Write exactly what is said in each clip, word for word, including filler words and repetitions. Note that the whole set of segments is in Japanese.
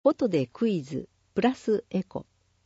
フォトでクイズプラスエコ。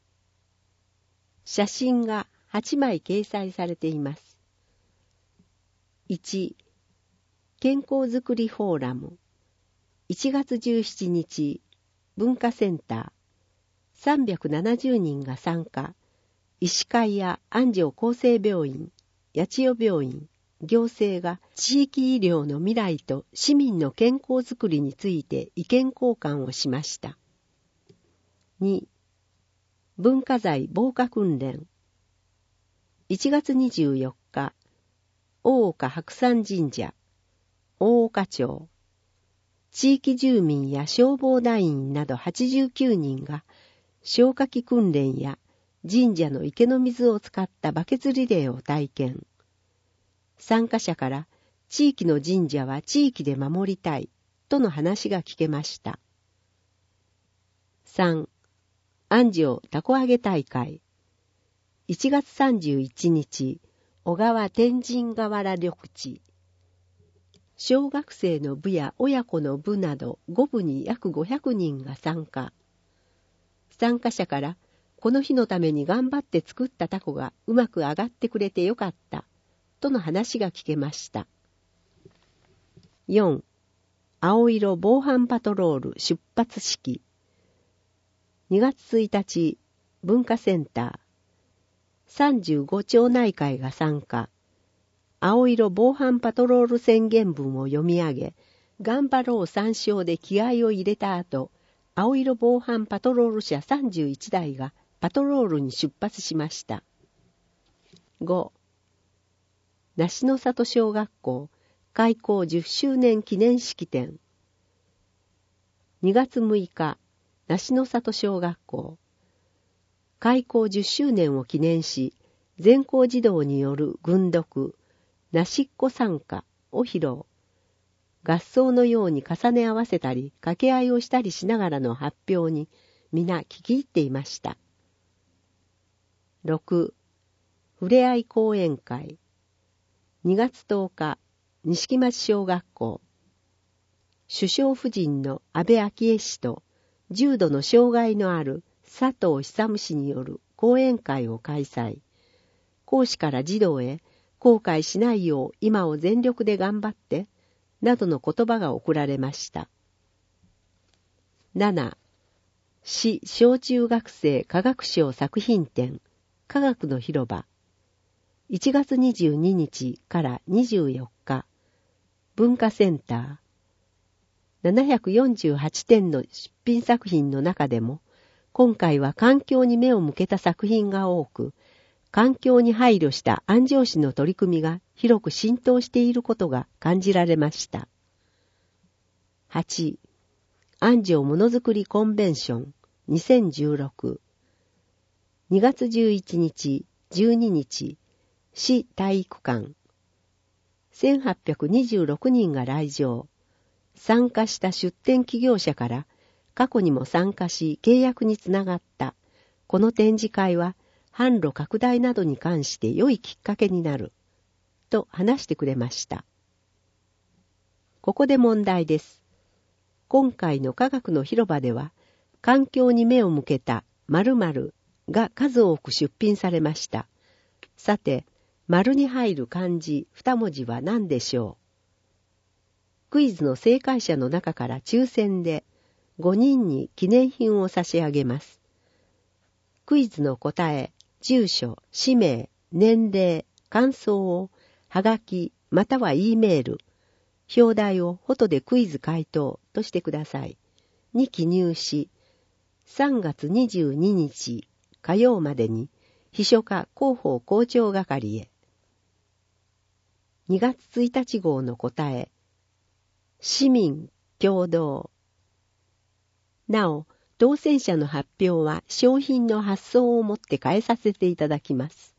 写真がはちまい掲載されています。いち、健康づくりフォーラム。いちがつじゅうしちにち、文化センター。さんびゃくななじゅうにんが参加。医師会や安城厚生病院、八千代病院、行政が地域医療の未来と市民の健康づくりについて意見交換をしました。に、文化財防火訓練。いちがつにじゅうよっか、大岡白山神社、大岡町。地域住民や消防団員などはちじゅうきゅうにんが消火器訓練や神社の池の水を使ったバケツリレーを体験。参加者から地域の神社は地域で守りたいとの話が聞けました。さん、安城たこ揚げ大会。いちがつさんじゅういちにち、小川天神河原緑地。小学生の部や親子の部などごぶに約ごひゃくにんが参加。参加者から、この日のために頑張って作ったタコがうまく揚がってくれてよかった、との話が聞けました。よん、青色防犯パトロール出発式。にがつついたち、文化センター。さんじゅうごちょう内会が参加。青色防犯パトロール宣言文を読み上げ、頑張ろう参照で気合を入れた後、青色防犯パトロール車さんじゅういちだいがパトロールに出発しました。ご、梨の里小学校開校じゅっしゅうねん記念式典。にがつむいか、梨の里小学校。開校じゅっしゅうねんを記念し、全校児童による軍読、なしっこ参加を披露。合奏のように重ね合わせたり、掛け合いをしたりしながらの発表に、皆聞き入っていました。ろく、ふれあい講演会。にがつとおか、錦町小学校。首相夫人の安倍昭恵氏と、重度の障害のある佐藤久氏による講演会を開催。講師から児童へ、後悔しないよう今を全力で頑張って、などの言葉が贈られました。なな、市小中学生科学賞作品展、科学の広場。いちがつにじゅうににちからにじゅうよっか、文化センター。ななひゃくよんじゅうはちてんの出品作品の中でも、今回は環境に目を向けた作品が多く、環境に配慮した安城市の取り組みが広く浸透していることが感じられました。はち、安城ものづくりコンベンションにせんじゅうろく。にがつじゅういちにち、じゅうににち、市体育館。せんはっぴゃくにじゅうろくにんが来場。参加した出展企業者から過去にも参加し契約につながったこの展示会は販路拡大などに関して良いきっかけになると話してくれました。ここで問題です。今回の科学の広場では環境に目を向けた〇〇が数多く出品されました。さて、〇に入る漢字にもじは何でしょう。クイズの正解者の中から抽選でごにんに記念品を差し上げます。クイズの答え、住所、氏名、年齢、感想をはがきまたは E メール、表題をフォトでクイズ回答としてください。に記入し、さんがつにじゅうににち火曜までに秘書課広報校長係へ。にがつついたち号の答え、市民共同。なお、当選者の発表は商品の発送をもって変えさせていただきます。